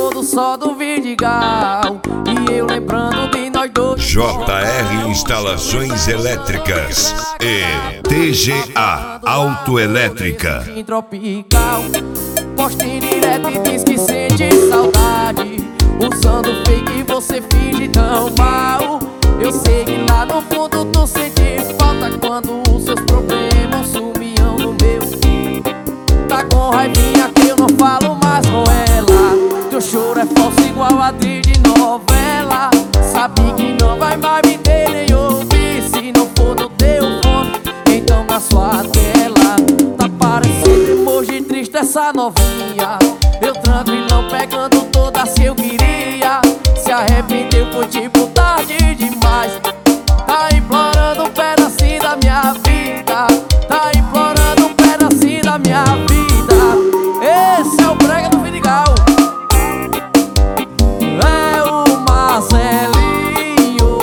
pôr do sol do Vidigal. E eu lembrando de nós dois. JR Instalações Elétricas e TGA Autoelétrica. Tropical, posta em direto e diz que sente saudade. Usando fake você finge tão mal. Eu sei que lá no fundo tu sente falta quando os seus problemas sumiam no meu. Tá com raivinha que eu não falo mais com ela. Teu choro é falso igual a atriz de novela. Sabe que não vai mais me ter nem ouvir. Se não for no teu fone, então na sua tela. Tá parecendo emoji triste essa novinha. Eu tranquilão pegando todas que eu queria. Se arrependeu foi tipo tarde demais. Tá implorando um pedacinho da minha vida. Tá implorando um pedacinho da minha vida. Esse é o brega do Vidigal. É o Marcelinho.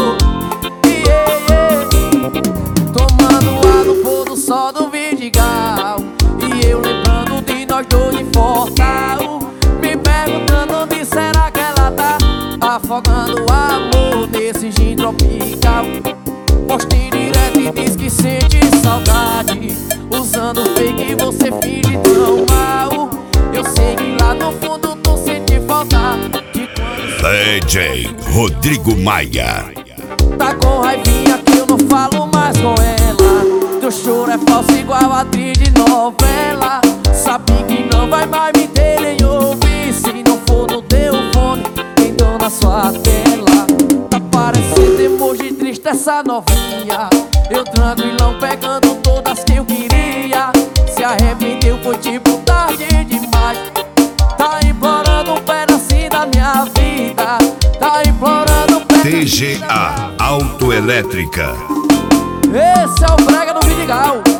Tomando ar no pôr do sol do Vidigal. E eu lembrando de nós dois de Fortal. Me perguntando onde será que ela tá. Afogando o amor nesse gin tropical. Posta em direto e diz que sente saudade. Usando fake você finge tão mal. Eu sei que lá no fundo tu sente falta de quando DJ Rodrigo Maia. tá com raivinha que eu não falo mais com ela. Teu choro é falso igual a atriz de novela. Sabe que não vai mais me ter nem ouvir. Se não for no teu fone, então na sua tela. Tá parecendo emoji triste essa novinha. Eu tranquilão pegando todas que eu queria. Se arrependeu foi tipo tarde demais. Tá implorando um pedacinho da minha vida. Tá implorando um pedacinho. TGA Autoelétrica. Esse é o brega do Vidigal.